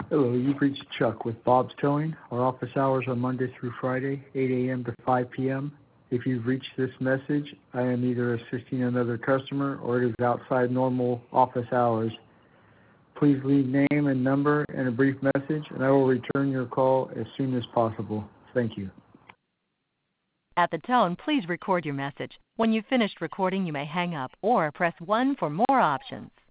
Hello, you've reached Chuck with Bob's Towing. Our office hours are Monday through Friday, 8 a.m. to 5 p.m. If you've reached this message, I am either assisting another customer or it is outside normal office hours. Please leave name and number and a brief message, and I will return your call as soon as possible. Thank you. At the tone, please record your message. When you've finished recording, you may hang up or press 1 for more options.